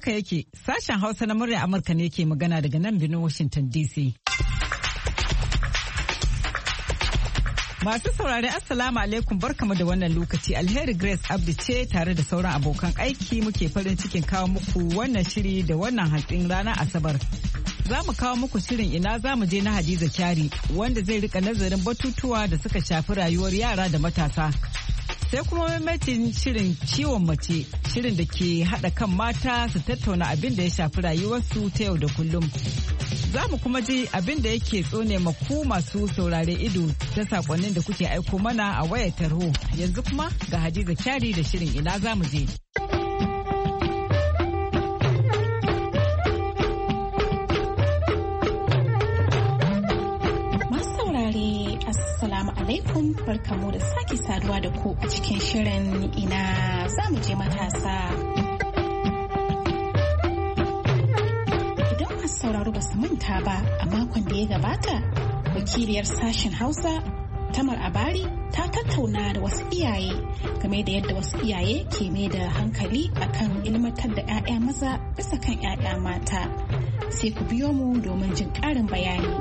Haka yake, sashen Hausa na murya Amurka ne ke magana daga nan birnin Washington DC. Masu saurari Assalamu alaikum, barkamu da wannan lokaci. Alheri Grace Abdi ce tare da sauran abokan aiki muke farin cikin kawo muku wannan shiri da wannan hantsin ranar Asabar. Za mu kawo muku shirin ina za mu je na Hadiza Kyari wanda zai rika nazarin batutuwa da suka shafi rayuwar yara da matasa. Sai kuma maimacin shirin ciwon mace, shirin da ke haɗa kan mata su tattauna abin da ya shafi rayuwarsu ta yau da kullum. Za mu kuma ji abin da yake tsone maku masu saurare ido ta sakonnin da kuke aiko mana a wayar tarho. Yanzu kuma ga Hadiza Kyari da shirin ina za mu je. Assalamu alaikum, barkamu da sake saduwa da ku a cikin shirin ina za mu je matasa. Idan masu sauraro ba su manta ba a makon da ya gabata, wakiliyar sashen Hausa Tamar Abari ta tattauna da wasu iyaye game da yadda wasu iyaye ke mai da hankali akan ilmantar da 'ya'ya maza bisa kan 'ya'ya mata. Sai ku biyo mu domin jin ƙarin bayani.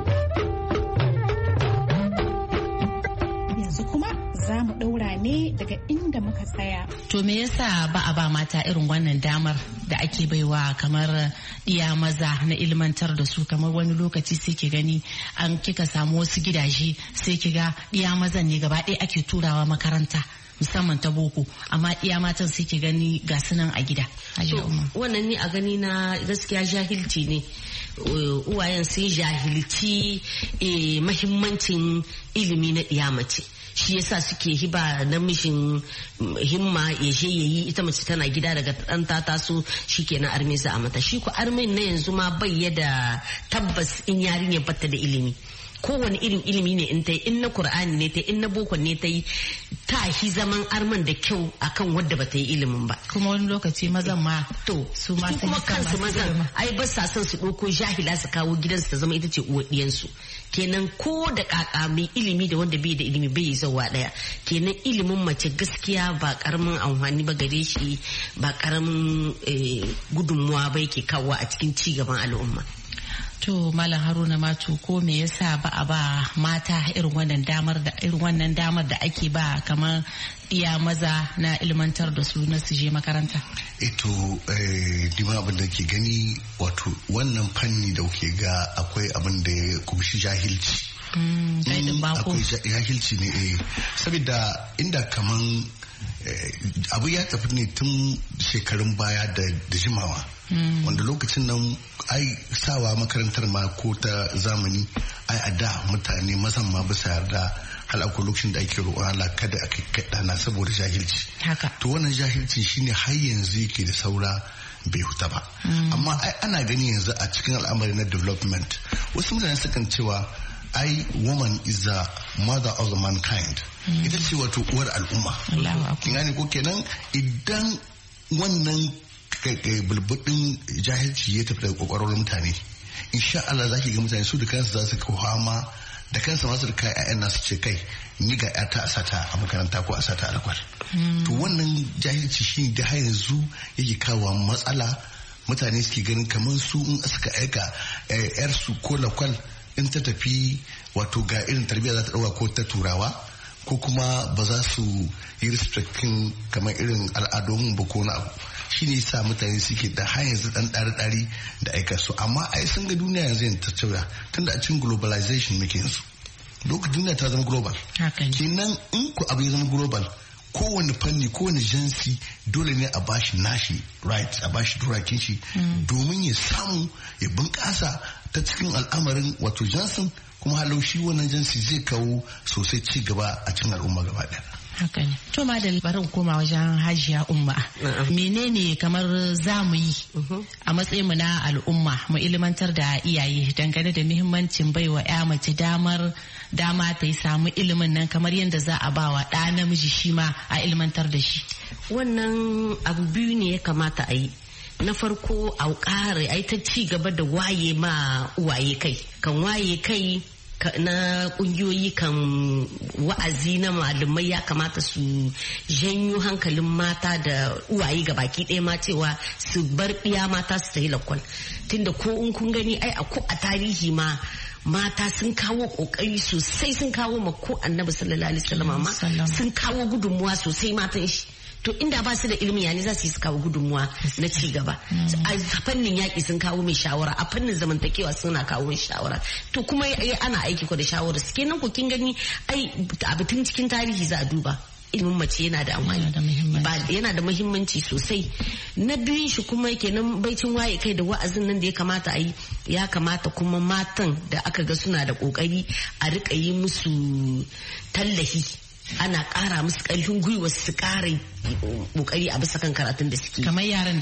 Kuma za mu ɗaura ne daga inda muka tsaya. To me yasa ba a ba mata irin wannan damar da ake baiwa kamar iya maza na ilmantar da su, kamar wani lokaci sai ki gani an kika samu wasu gidaje sai ki ga iya mazan ne gaba ɗaya ake turawa makaranta musamman ta boko, amma iya matan sai ki gani ga sunan a gida. Wannan ni a gani na gaskiya jahilci ne. Uwayen sun jahilci mahimmancin ilimi na iya mace. Shi yasa suke hiba namijin himma ya je yayi, ita mace tana gida daga ɗan ta taso shikenan arme za a mata. Shi ko armen na yanzu ma bai da tabbas in yarinya batta da ilimi. Kowane irin ilimi ne in ta yi, in na Kur'ani ne ta yi, in na boko ne ta yi, ta hi zaman arman da kyau akan wadda ba ta yi ilimin ba. Kuma wani lokaci mazan ma to su ma sun kuma kansu mazan ai ba sa son su ɗauko jahila su kawo gidansu ta zama ita ce uwar ɗiyansu. Kenan ko da kaka mai ilimi da wanda bai da ilimi bai yi zauwa ɗaya. Kenan ilimin mace gaskiya ba karamin amfani ba gare shi, ba karamin gudunmuwa ba yake kawo a cikin ci gaban al'umma. To Malam Haruna Matu, ko me yasa ba a ba mata irin wannan damar da ake ba kamar iya maza na ilmantar da su na su je makaranta? Dima abin da ke gani, wato wannan fanni da kuke ga akwai abin da ya kumshi jahilci. Akwai jahilci ne saboda inda kaman abu ya tafi ne tun shekarun baya da jimawa. Wanda lokacin nan ai sawa makarantar ma ko ta zamani ai a da mutane mazan ma bisa yarda hal akwai lokacin da ake roƙon Allah kada a kai ɗana saboda jahilci. To wannan jahilci shine har yanzu yake da saura bai huta ba. Amma ai ana gani yanzu a cikin al'amari na development wasu mutane sukan cewa ai woman is the mother of the mankind. Ita ce wato uwar al'umma. Kin gane ko kenan idan wannan bulbudin jahilci ya tafi daga kwakwarar mutane, insha Allah za ki ga mutane su da kansu za su kawama da kansu masu da kai ƴaƴan nasu ce kai ni ga ƴata a sata a makaranta ko a sata a lakwal. To wannan jahilci shi da har yanzu yake kawo matsala. Mutane suke ganin kamar su in suka aika ƴar su ko lakwal in ta tafi wato ga irin tarbiyya za ta ɗauka ko ta turawa, ko kuma ba za su yi respectin kamar irin al'adun ba ko na abu. Shi ne sa mutane suke da har yanzu dan ɗari-ɗari da aika su. Amma ai sun ga duniya yanzu yin ta cewa tunda a cikin globalization muke yanzu. Lokacin duniya ta zama global. Kenan in ku abu ya zama global, kowane fanni kowane jinsi dole ne a bashi nashi right, a bashi durakin shi domin ya samu ya bunƙasa ta cikin al'amarin wato jinsin, kuma halau shi wannan jinsi zai kawo sosai ci gaba a cikin al'umma gaba ɗaya. Haka ne. To madal barin koma wajen Hajiya Umma. Menene kamar za mu yi a matsayin mu na al'umma mu ilmantar da iyaye dangane da muhimmancin baiwa ya mace dama ta yi samu ilimin nan kamar yadda za a bawa ɗa namiji shi ma a ilmantar da shi. Wannan abu biyu ne ya kamata a yi. Na farko a ƙara ai ta ci gaba da waye ma uwaye kai. Kan waye kai na kungiyoyi kan wa'azi na malamai ya kamata su janyo hankalin mata da uwaye ga baki ɗaya ma cewa su bar ɗiya mata su tafi lakwal, tunda ko in kun gani ai a tarihi ma mata sun kawo kokari sosai, sun kawo ma ko annabi sallallahu alaihi wasallam ma sun kawo gudunmuwa sosai matan shi. To inda ba su da ilimi yani za su yi su kawo gudunmuwa na ci gaba. A fannin yaƙi sun kawo mai shawara, a fannin zamantakewa suna kawo mai shawara. To kuma ana aiki ko da shawara su kenan ku kin gani ai abu tun cikin tarihi za a duba. Ilimin mace yana da amfani, yana da muhimmanci sosai. Na biyun shi kuma kenan baicin waye kai da wa'azin nan da ya kamata a yi, ya kamata kuma matan da aka ga suna da kokari a rika yi musu tallafi, ana ƙara musu ƙarfin gwiwa su ƙara kokari a bisa kan karatun da suke, kamar yaran da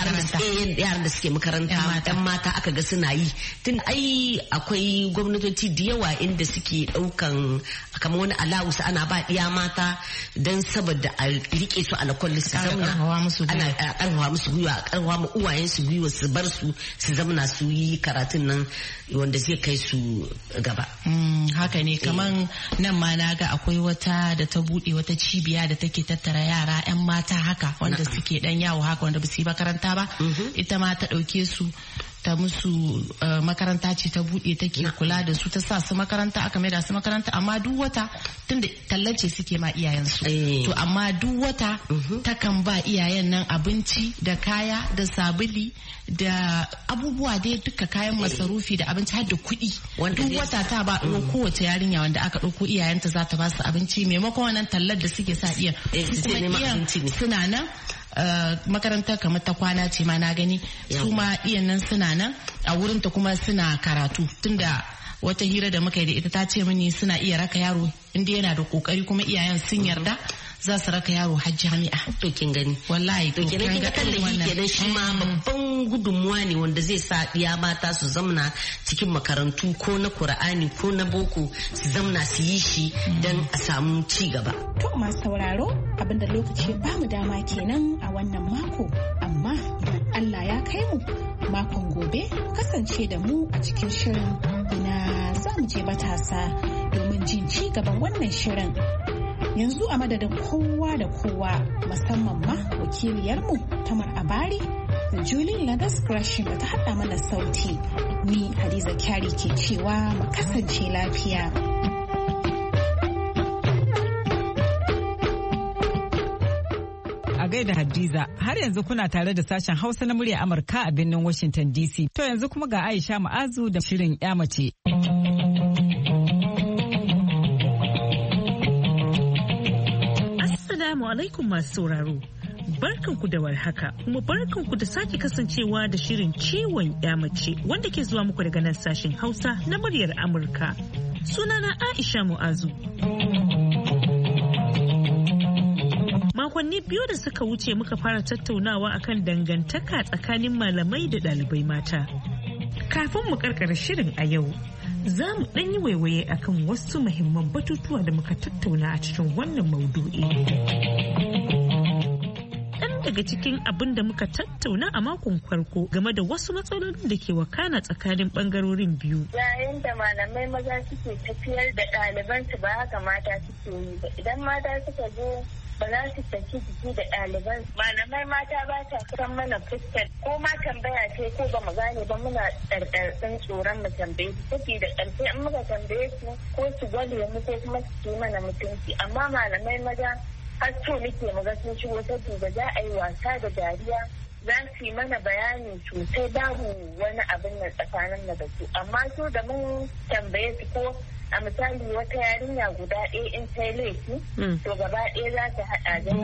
suke makaranta yan mata aka ga suna yi. Tun ai akwai gwamnatoci da yawa inda suke ɗaukan kamar wani alawus ana ba ɗiya mata don saboda a rike su alakwal su zauna, ana ƙarfafa musu gwiwa, a ƙarfafa ma uwayen su gwiwa su bar su zauna su yi karatun nan wanda zai kai su gaba. Haka ne, kamar nan ma na ga akwai wata da ta buɗe wata cibiya da take tattara yara 'yan mata haka wanda suke dan yawo haka wanda ba su yi makaranta ba, ita ma ta ɗauke su ta musu makaranta ce ta buɗe take kula da su, ta sa su makaranta, aka maida su makaranta, amma duk wata tunda tallace suke ma iyayensu to amma duk wata takan ba iyayen nan abinci da kaya da sabuli da abubuwa dai duka kayan masarufi da abinci har da kuɗi. Duk wata ta ba kowace yarinya wanda aka ɗauko iyayenta za ta ba su abinci maimakon wannan tallar da suke sa iyan kuma iyan suna nan. Makarantar kamar ta kwana ce ma na gani su ma iyan nan suna nan a wurin ta kuma suna karatu, tunda wata hira da muka yi da ita ta ce mini suna iya raka yaro inda yana da kokari kuma iyayen sun yarda za su raka yaro har jami'a. To kin gani wallahi to kin ga tallafi kenan shi ma babban gudunmuwa ne wanda zai sa ɗiya mata su zamna cikin makarantu ko na Qur'ani ko na boko su zamna su yi shi don a samu ci gaba. To masu sauraro abinda lokaci ba mu dama kenan a wannan mako, amma idan Allah ya kai mu makon gobe kasance da mu a cikin shirin ina za mu je matasa domin jin ci gaban wannan shirin. Yanzu a madadin kowa da kowa musamman ma wakiliyarmu Tamar Abari da Julie Ladas Gresham da ta haɗa mana sauti, ni Hadiza Kyari ke cewa mu kasance lafiya. A gaida Hadiza, har yanzu kuna tare da sashen Hausa na murya Amurka a birnin Washington DC. To yanzu kuma ga Aisha Ma'azu da shirin 'ya mace. Assalamu alaikum masu sauraro. Barkanku da warhaka kuma barkanku da sake kasancewa da shirin ciwon 'ya mace wanda ke zuwa muku daga nan sashen Hausa na muryar Amurka. Sunana Aisha Mu'azu. Makonni biyu da suka wuce muka fara tattaunawa akan dangantaka tsakanin malamai da ɗalibai mata. Kafin mu karkara shirin a yau, za mu ɗan yi waiwaye akan wasu muhimman batutuwa da muka tattauna a cikin wannan maudu'i. Ɗan daga cikin abin da muka tattauna a makon farko game da wasu matsalolin da ke wakana tsakanin ɓangarorin biyu. Yayin da malamai maza suke tafiyar da ɗalibansu ba haka mata suke yi ba. Idan mata suka zo ba za su saki jiki da ɗaliban. Malamai mata ba ta san mana fuskar ko ma tambaya ce ko ba mu gane ba muna ɗarɗarɗin tsoron mu tambaye su. Saboda ƙarfi in muka tambaye su ko su gwale mu ko kuma su yi mana mutunci. Amma malamai maza har so nake mu ga sun shigo saboda za a yi wasa da dariya. Za su yi mana bayani sosai babu wani abin nan tsakanin da su. Amma su da mun tambaye su ko a misali wata yarinya guda ɗaya in ta yi laifi to gaba ɗaya za ta haɗa da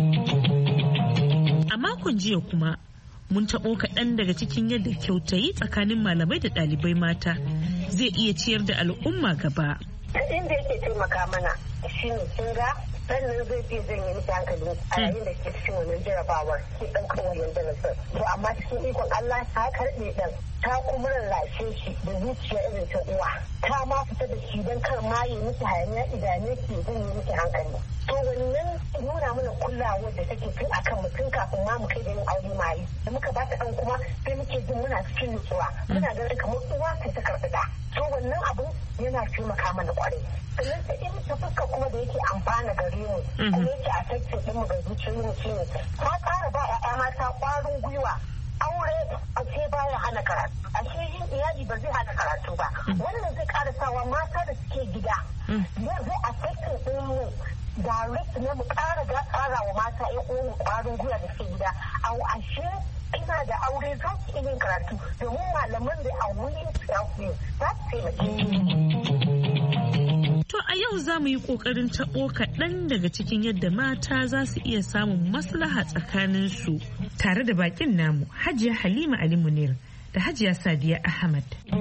A makon jiya kuma mun taɓo kaɗan daga cikin yadda kyautayi tsakanin malamai da ɗalibai mata zai iya ciyar da al'umma gaba. Inda yake taimaka mana shi ne kin ga sannan zai fi zan yi miki hankali a yayin da ke cikin wannan jarabawar ki ɗan kawai darasin. To amma cikin ikon Allah ta karɓe ɗan ta kuma rarrashe shi da zuciya irin ta uwa. Ta ma fita da shi don kar ma yi miki hayaniya idane ke zan yi miki hankali. To wannan nuna mana kulawar da take tun akan mutum kafin ma mu kai da yin aure mayi. Da muka ba ta ɗan kuma sai muke jin muna cikin nutsuwa. Muna ganin kamar uwa sai ta karɓi ɗa. so wannan abin yana taimaka mana kwarai. Sannan ta in ta fuska kuma da yake amfana gare mu kuma yake a tattalin ɗin mu ga zuciyoyin mu shine ta ƙara ba 'ya'ya mata ƙwarin gwiwa. Aure a ce baya hana karatu, a ce yin iyali ba zai hana karatu ba. Wannan zai ƙara sawa mata da suke gida zai a tattalin ɗin mu direct ne mu ƙara wa mata 'yan uwan ƙwarin gwiwa da suke gida. Ashe ina da aure za su yin karatu domin malaman da a wurin self-made za su taimake. To a yau za mu yi ƙoƙarin taɓo kaɗan daga cikin yadda mata za su iya samun maslaha tsakaninsu tare da bakin namu Hajiya Halima Ali Munir da Hajiya Sadiya Ahmad.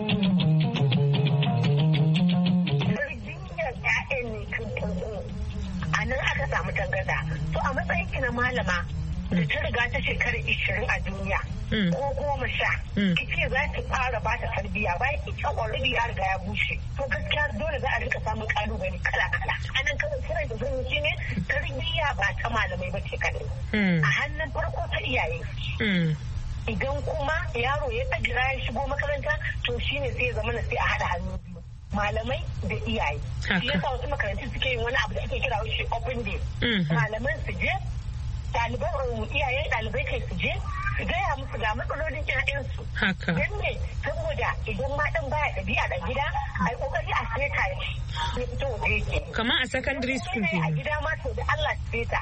A nan aka samu tangarda. To a matsayin ki na malama da ta riga ta shekara 20 a duniya ko 10 kice za ki fara ba ta tarbiyya bayan ita already ya riga ya bushe to gaskiya dole za a rika samun kalubale kala anan kawai kiran da zan yi ne tarbiyya ba ta malamai ba ce kadai a hannun farko ta iyaye idan kuma yaro ya tsagira ya shigo makaranta to shine sai ya zama sai a haɗa hannu biyu malamai da iyaye shi yasa wasu makarantu suke yin wani abu da ake kira shi open day malaman su je ɗaliban iyayen ɗalibai kai su je su gaya musu ga matsalolin ƴaƴansu. Don ne saboda idan ma ɗan baya ɗabi'a a gida a yi ƙoƙari a seta shi ya fito da yake. Kamar a secondary school kenan. A gida ma to da Allah seta.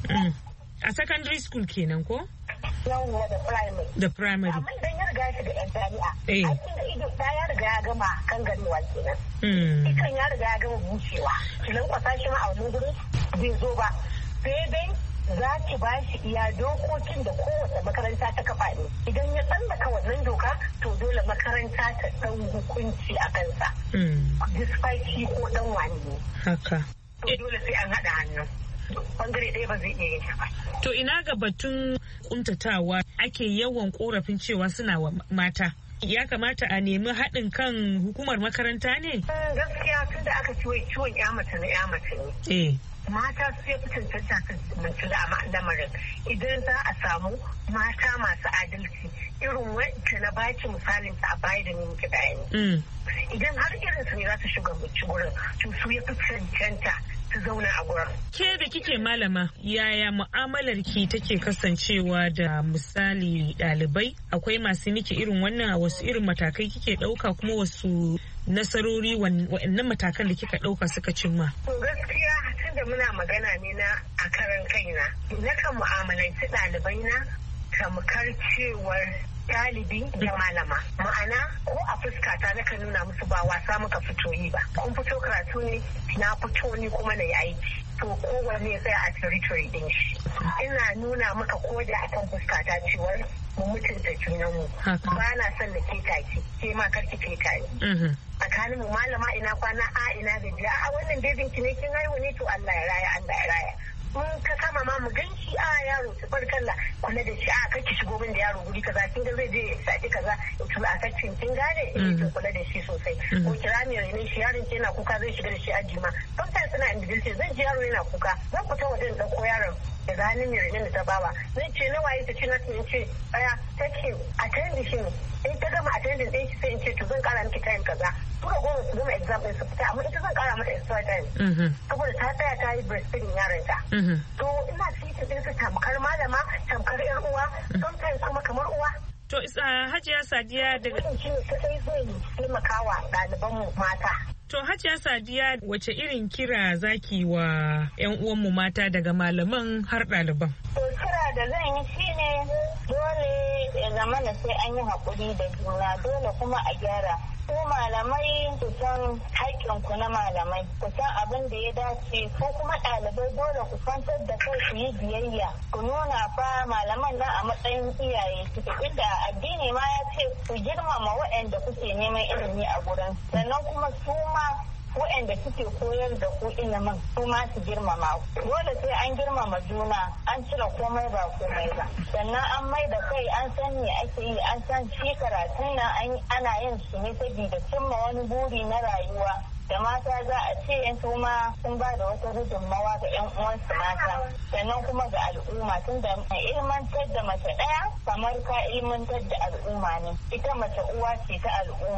A secondary school kenan ko? Yawwa da primary. Da primary. Amma idan ya riga ya shiga ƴan jami'a. Aikin da ido ta ya riga ya gama kan ganewa kenan. Ikan ya riga ya gama bushewa. Kilan kwasa shi ma a wani gurin bai zo ba. Sai dai za ki ba shi iya dokokin da kowace makaranta ta kafa ne idan ya tsallaka wannan doka to dole makaranta ta ɗan hukunci a kansa despite shi ko ɗan wani ne haka to dole sai an haɗa hannu bangare ɗaya ba zai iya yin ba. To ina ga batun kuntatawa ake yawan korafin cewa suna wa mata ya kamata a nemi haɗin kan hukumar makaranta ne? Gaskiya tun da aka ciwon ya mace na ya mace ne. Mata su ya fi cancanta su da lamarin idan za a samu mata masu adalci irin wacce na baki misalin ta a baya da ni muke bayani. Idan har irin su ne za su shugabanci gurin to su ya fi cancanta su zauna a gurin. Ke da kike malama yaya mu'amalar ki take kasancewa da misali ɗalibai akwai masu miki irin wannan wasu irin matakai kike ɗauka kuma wasu nasarori wa'annan matakan da kika ɗauka suka cimma? To gaskiya tunda muna magana ne na a karan kaina nakan mu'amalanci ɗalibai na tamkar cewar ɗalibi da malama ma'ana ko a fuskata nakan nuna musu ba wasa muka fito yi ba kun fito karatu ne na fito ni kuma na yi aiki to kowanne ya tsaya a territory din shi ina nuna maka ko da akan fuskata cewar mu mutunta junanmu ba na son na keta ki ke ma karki keta ni tsakanin mu malama ina kwana a ina gajiya a wannan bebin ki ne kin haihu ne to Allah ya raya Allah ya raya mun ka kama ma mu ganshi a yaro tabarkalla kula da shi a kake shigo min da yaro guri kaza kin ga zai je ya saki kaza to a sakin kin gane to kula da shi sosai ko kira mai ne shi yaron yana kuka zai shiga da shi aji ma sometimes suna individual zan ji yaro yana kuka zan fita wajen da ko yaron da ganin mai da ta bawa zai ce na waye ta ce na ce aya take attend shi in ta gama attending din shi sai in ce to zan kara miki time kaza tura goma su gama exam din su fita amma ita zan kara mata extra time saboda ta tsaya ta yi breastfeeding yaron ta to ina cikin din su tamkar malama tamkar yar uwa sometimes kuma kamar uwa. To Hajiya Sadiya daga shi ne sai zai taimakawa ɗalibanmu mata. To Hajiya Sadiya wace irin kira zaki wa 'yan uwanmu mata daga malaman har ɗaliban? To kira da zan yi shine dole ya zama na sai an yi haƙuri da juna dole kuma a gyara. Ku malamai ku san haƙƙinku na malamai, ku san abin da ya dace ko kuma ɗalibai dole ku kwantar da kai ku yi biyayya. Ku nuna fa malaman nan a matsayin iyaye suke inda addini ma ya ce ku girmama waɗanda kuke neman ilimi a gurin. Sannan kuma su ma waɗanda suke koyar da ku ilimin su ma su girmama ku. Dole sai an girmama juna an cire komai ba komai ba. Sannan an mai da kai an san me ake yi an san shi karatun nan ana yin shi ne saboda cimma wani buri na rayuwa. Da mata za a ce yan su ma sun ba da wata gudunmawa ga yan uwansu mata sannan kuma ga al'umma tun da ilmantar da mace ɗaya kamar ka ilmantar da al'umma ne ita mace uwa ce ta al'umma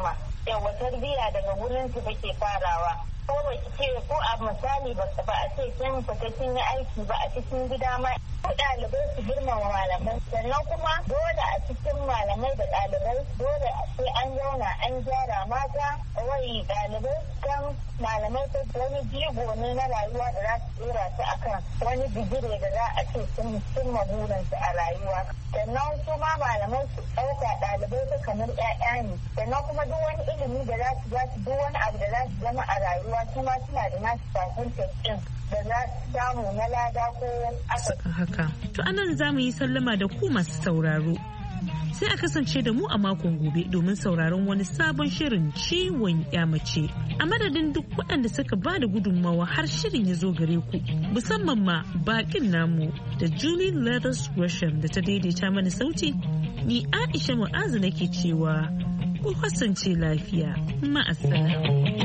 yawa tarbiyya daga wurin su take farawa. Ko ba ki ce ko a misali ba a ce kin fita kin yi aiki ba a cikin gida ma ko ɗalibai su girmama malamai, sannan kuma dole a cikin malamai da ɗalibai dole sai an zauna an gyara mata wai ɗalibai kan malamai ta wani jigo ne na rayuwa da za su tsira su akan wani bigire da za a ce sun cimma burinsu a rayuwa. Sannan su ma malamai su ɗauka ɗalibai su kamar ƴaƴa ne, sannan kuma duk wani ilimi da za su duk wani abu da za su zama a rayuwa su ma suna da nasu fahimtar ɗin da za su samu na lada ko aka. Haka. To anan za mu yi sallama da ku masu sauraro. Sai a kasance da mu a makon gobe domin sauraron wani sabon shirin ciwon mace. A madadin duk waɗanda suka ba da gudunmawa har shirin ya zo gare ku, musamman ma baƙin namu da Julie Leathers Gresham da ta daidaita mana sauti, ni Aisha Mu'azu nake cewa ku kasance lafiya. Ma'asala.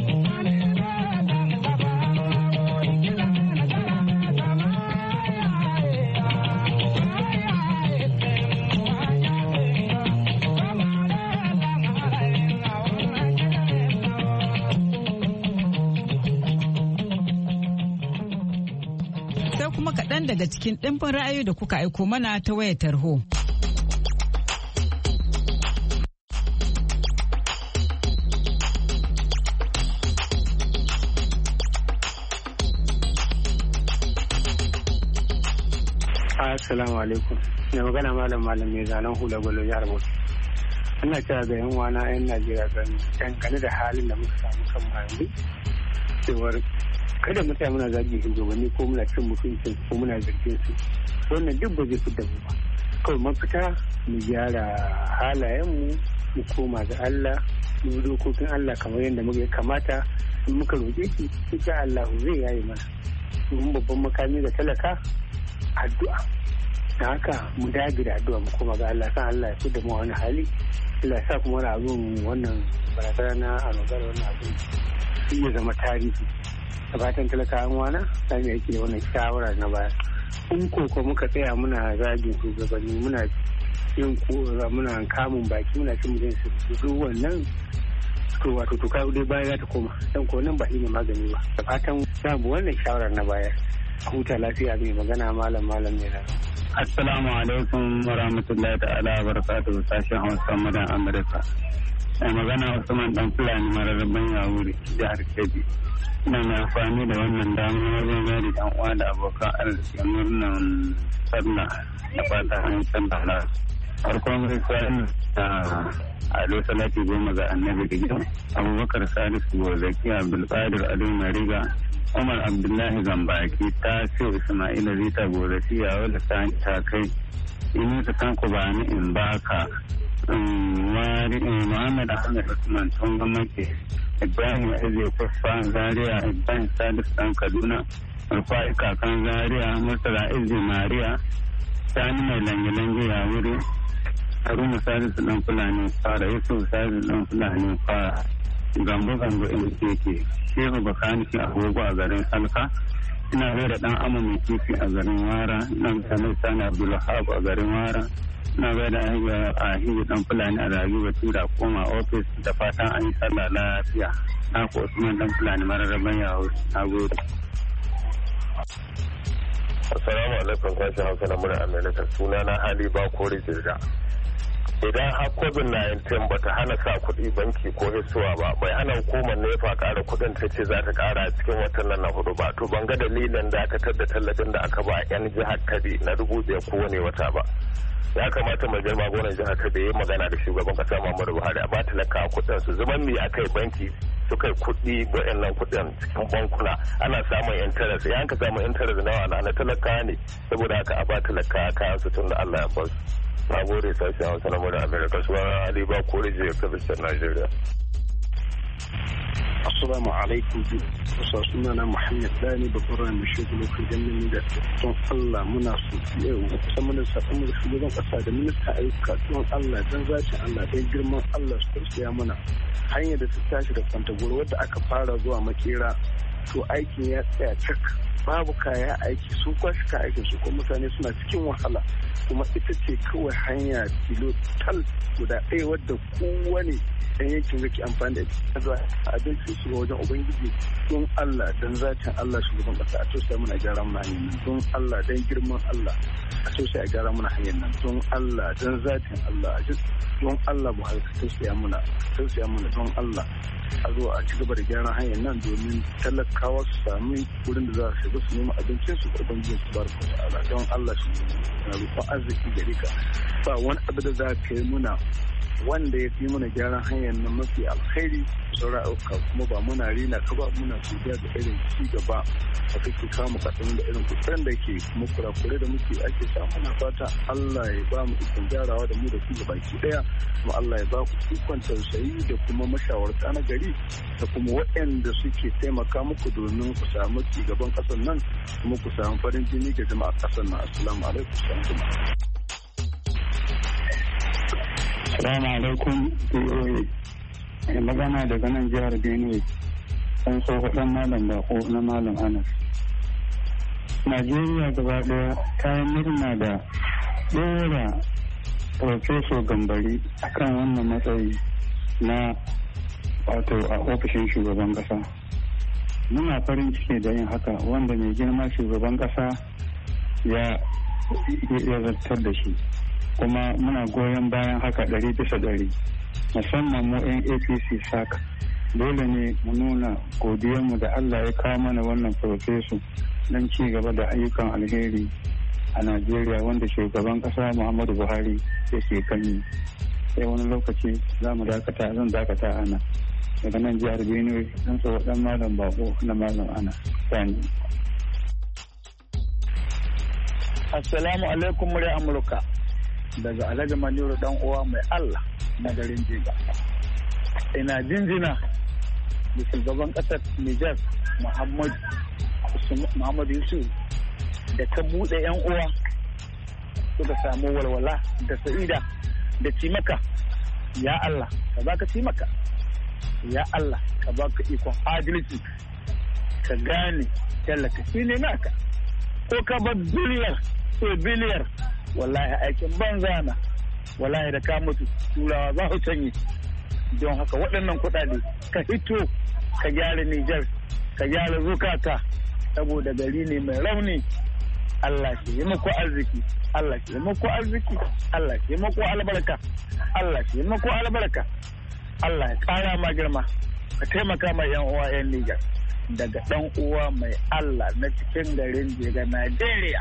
Kaɗan daga cikin ɗimbin ra'ayoyi da kuka aiko mana ta wayar tarho. Assalamu alaikum. Na magana malam mai zanen hula gwalo jihar Bauchi. Ina cewa ga yan wana 'yan Najeriya dangane da halin da muka samu kan yanzu cewar kada mutane muna zagi shugabanni ko muna cin mutuncin ko muna zargin su, wannan duk ba zai fi da mu ba. Kawai mafita mu gyara halayenmu, mu koma ga Allah, mu dokokin Allah kamar yadda muka kamata. In muka roƙe shi insha Allah zai yaye mana. Mun babban makami ga talaka addu'a. Da haka mu dage da addu'a mu koma ga Allah, san Allah ya fi da mu wani hali. Allah ya sa kuma wani abun wannan barazana na annobar wannan abun shi ya zama tarihi. Da fatan talakawan wana sami yake da wannan shawara na baya. In ko muka tsaya muna zagin shugabanni, muna yin muna kamun baki, muna cin mutum su duk wannan to wato to kai dai baya za ta koma, dan ko nan ba shi ne magani ba. Da fatan za mu wannan shawara na baya. Huta lafiya mai magana malam ne na. Assalamu alaikum wa rahmatullahi ta'ala wa barakatuhu, sashen Hausa madan Amurka. Mai magana Usman dan Fulani mararraban Yawuri, jihar Kebbi. Ina mai amfani da wannan damar wajen gari dan uwa da abokan arziki murnan sallah da fata an san da Allah. Farkon gaisuwa da Ado Salati goma ga Annabi da gidan Abubakar Salisu Gozaki, Abdulkadir Ado Mariga, Umar Abdullahi Gambaki, Tasiu Ismaila Zita Gozaki, Yawo da Sani Takai, Inusa Tanko Bani in baka, Muhammad Ahmed Usman Tungamake, Ibrahim Eze Kufa Zaria, Ibrahim Sadis Dan Kaduna, Rufai Kakan Zaria, Murtala Eze Maria, Sani Mai Lange-Lange ya wuri, Haruna Sadis Dan Fulani Fara, Yusuf Sadis Dan Fulani Fara, Gambo MKK, Shehu Bakaniki Agogo a garin Salka, ina gaida Dan Ama Mai Kifi a garin Wara, ina gaida Sani Abdulwahab a garin Wara, ina gaida Ahiru Dan Fulani a Rayuwa Tura koma ofis, da fatan an yi sallah lafiya. Na ku Usman Dan Fulani mararraban yawo. Na gode. Assalamu alaikum, sashen Hausa na murar Amerika. Sunana Ali Bakori Jirga. Idan har COVID-19 bata hana sa kuɗi banki ko hisuwa ba, bai hana hukumar nefa ƙara kuɗin ta ce za ta ƙara a cikin watan nan na hudu ba, to ban ga dalilin dakatar da tallafin da aka ba 'yan jihar Kebbi na 5,000 kowane wata ba. Ya kamata mai girma gonan jihar Kebbi ya yi magana da shugaban kasa Muhammadu Buhari a ba talaka kuɗin su, zaman mi a kai banki suka yi kuɗi waɗannan kuɗin cikin bankuna ana samun interest, ya ka samun interest nawa na talaka ne, saboda haka a ba talaka kayan su tun da Allah ya ba su. Na gode sashen Hausa na murar Amerika. Suna Ali Bakori je Kabistan Najeriya. Assalamu alaikum. Suna na Muhammad Dani Bakura mai shugulu kan jami'in da don Allah muna so yau musamman sakon da shugaban kasa da minista ayyuka don Allah don zacin Allah don girman Allah su tausaya mana hanyar da ta tashi da Kwantagoro wadda aka fara zuwa Makera to aikin ya tsaya cak, babu kaya aiki, sun kwashi kaya aikin su kuma mutane suna cikin wahala, kuma ita ce kawai hanya kilo tal guda ɗaya wadda kowane ɗan yankin zai amfani da ita zuwa abincin su wajen ubangiji. Don Allah don zatin Allah shugaban ƙasa a tosaya muna gyara muna hanyar nan, don Allah don girman Allah a tosaya gyara muna hanyar nan, don Allah don zatin Allah don Allah Buhari ka tausaya muna don Allah a zo a ci gaba da gyaran hanyar nan domin talakawa su sami wurin da za su shiga su nema abincin su karban jin su bar ku ta'ala. Don Allah shi na roƙon arziki gare ka, ba wani abu da za ka yi muna wanda ya fi muna gyaran hanyar nan mafi alkhairi sauran auka, kuma ba muna rina ka ba, muna godiya da irin ci gaba da kake kama kasan da irin kusuran da ke kuma kurakure da muke ake samu. Muna fata Allah ya ba mu ikon gyarawa da mu da ku baki daya, kuma Allah ya ba ku ikon tausayi da kuma mashawarta na gari da kuma waɗanda suke taimaka muku domin ku samu ci gaban ƙasar nan kuma ku samu farin jini ga jama'a ƙasar nan. Assalamu alaikum. Assalamu alaikum. Mai magana daga nan jihar Benue, ɗan tsohon malam Bako na Malam Anas. Najeriya gaba ɗaya ta yi murna da ɗora Profesor Gambari akan wannan matsayi na wato a ofishin shugaban ƙasa. Muna farin ciki da yin haka, wanda mai girma shugaban ƙasa ya zartar da shi. Kuma muna goyon bayan haka 100%, musamman mu 'yan APC SAC. Dole ne mu nuna godiyarmu da Allah ya kawo mana wannan profeso don ci gaba da ayyukan alheri a Najeriya wanda shugaban kasa Muhammadu Buhari yake kan yi. Sai wani lokaci zan dakata ana. Daga nan jihar Benue, dan tsohon dan Malam Bako na Malam Ana. Sani. Assalamu alaikum murya Amurka. Daga Alhaji Maniru dan uwa mai Allah na garin Jiga. Ina jinjina da shugaban ƙasar Nijar Muhammadu Yusuf da ta buɗe 'yan uwa suka samu walwala da sa'ida da cimaka. Ya Allah ka baka cimaka, ya Allah ka baka ikon adalci, ka gane tallaka shi ne naka, ko ka bar biliyar wallahi aikin banza na, wallahi da ka mutu turawa za su canye. Don haka waɗannan kuɗaɗe ka hito ka gyara Nijar, ka gyara zukata, saboda gari ne mai rauni. Allah shi yi muku arziki, Allah shi yi muku arziki, Allah shi yi muku albarka, Allah shi yi muku albarka. Allah ya ƙara ma girma, ka taimaka ma 'yan uwa 'yan Nijar. Daga ɗan uwa mai Allah na cikin garin Jega, Najeriya.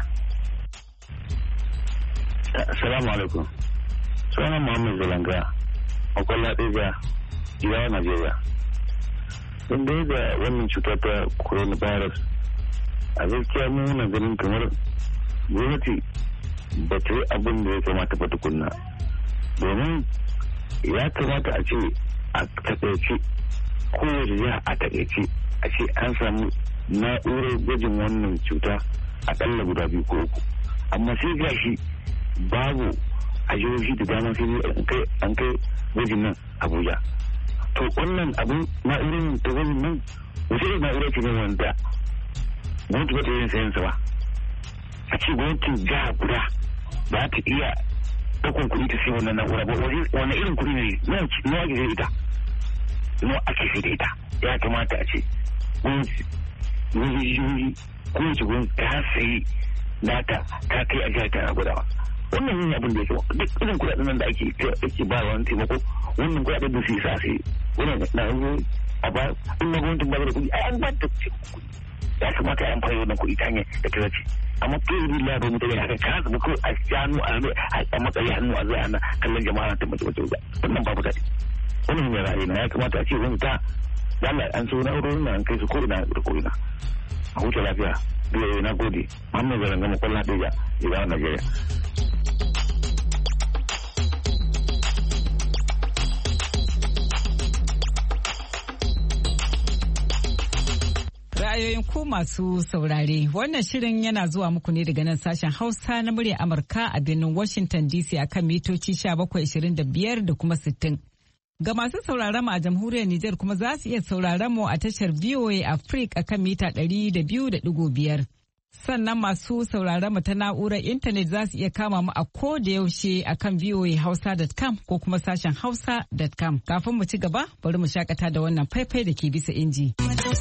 Assalamu alaikum. Sunan Muhammad Zalanga, Makwalla Ɗaya, Jigawa, Najeriya. Don da ga wannan cuta ta coronavirus, a gaskiya mu muna ganin kamar gwamnati ba ta yi abin da ya kamata ba tukunna. Domin ya kamata a ce a takaice, kowace jiha a takaice a ce an samu na'urar gwajin wannan cuta akalla guda 2 ko 3. Amma sai gashi babu a jihohi da dama, sai an kai gwajin nan Abuja. To wannan abin na'urar ta gwajin nan wasu da na'urar ce ne wanda gwamnati ba ta yin sayansa ba. A ce gwamnatin jiha guda ba ta iya ɗaukan kuɗi ta sai wannan na'ura ba. Wani irin kuɗi ne nawa ake sai ita, nawa ake sai da ita. Ya kamata a ce gwamnati jihohi kowace gwamnati ta sayi nata ta kai a jihar tana gudawa. Wannan yin abin da ya kama duk irin kuɗaɗen nan da ake ba wani taimako, wannan kuɗaɗen da su yi sa sai wannan na yanzu a ba in na gwamnatin ba da kuɗi ai an ba ta ce kuɗi. Ya kamata a amfani wannan kuɗi ta hanyar da ta zace. Amma kai yi la ba mutane haka ka zama kawai a hannu a matsayi hannu a zai ana kallon jama'a na tabbata wata wannan babu daɗi. Wannan ne ra'ayi na ya kamata a ce wani ta Allah an so na'urorin na an kai su ko ina da ko ina. A huta lafiya. Biyo na gode. Muhammad Zalanga Makwalla Ɗaya, Jigawa, Najeriya. Ra'ayoyin ku masu saurare, wannan shirin yana zuwa muku ne daga nan sashen Hausa na murya Amurka a birnin Washington DC akan mitoci 1725 da kuma 60. Ga masu sauraron mu a jamhuriyar Nijar kuma za su iya sauraron mu a tashar VOA Africa akan mita 200.5. Sannan masu sauraron mu ta na'urar intanet za su iya kama mu a ko da yaushe akan voahausa.com ko kuma sashen hausa.com. Kafin mu ci gaba, bari mu shakata da wannan faifai da ke bisa inji.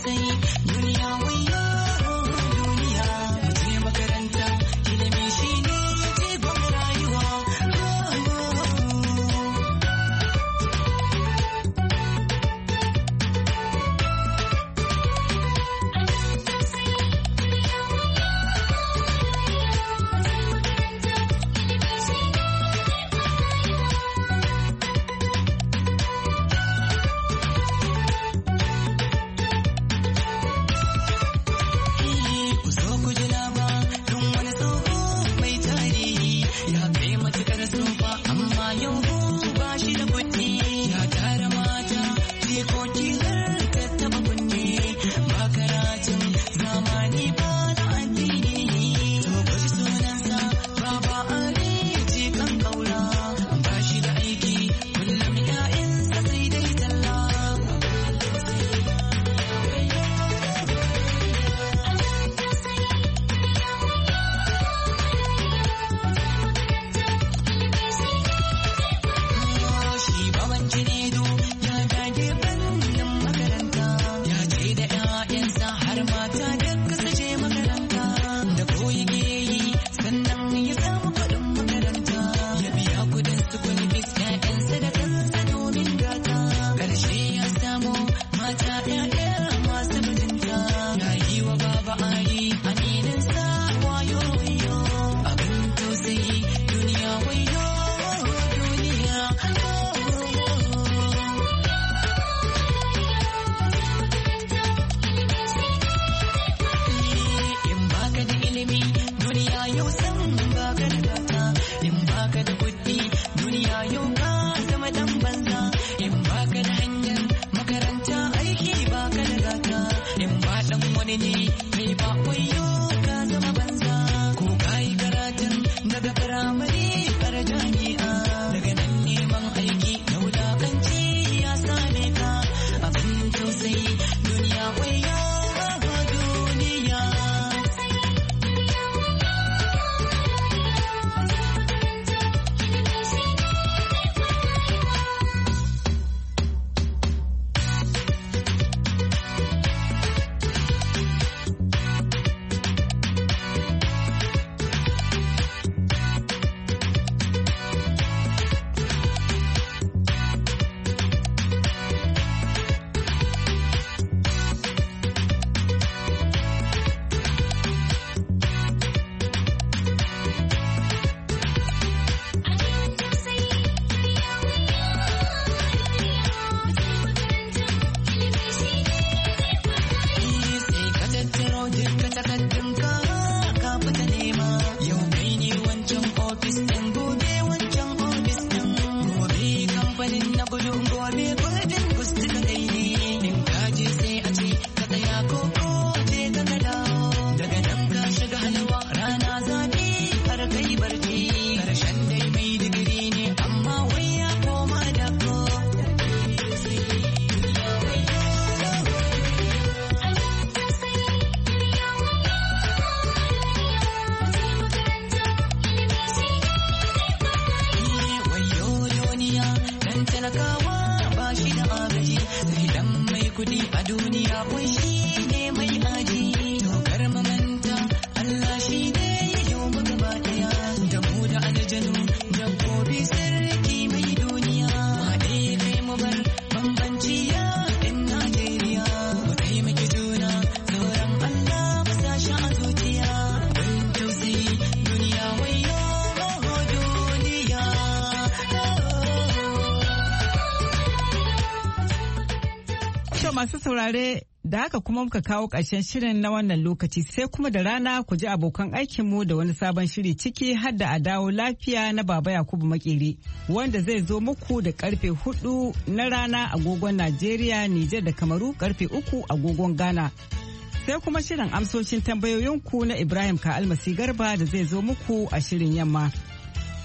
Masu saurare da haka kuma muka kawo ƙarshen shirin na wannan lokaci sai kuma da rana ku ji abokan aikinmu da wani sabon shiri ciki har da a dawo lafiya na Baba Yakubu Makeri wanda zai zo muku da karfe 4 na rana agogon Najeriya, Nijar da Kamaru karfe 3 agogon Ghana. Sai kuma shirin amsoshin tambayoyinku na Ibrahim Ka'almasi Garba da zai zo muku a shirin yamma.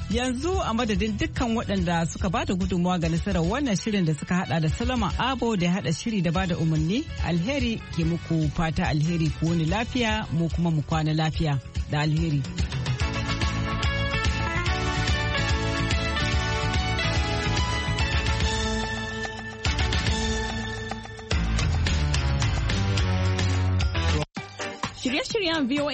Yanzu a madadin dukkan waɗanda suka bada gudunmawa ga nasarar wannan shirin da suka hada da Solomon Abo da ya hada shiri da bada umarni, alheri ke muku fata alheri ku wani lafiya mu kuma mu kwana lafiya da alheri. Shirye-shiryen VOA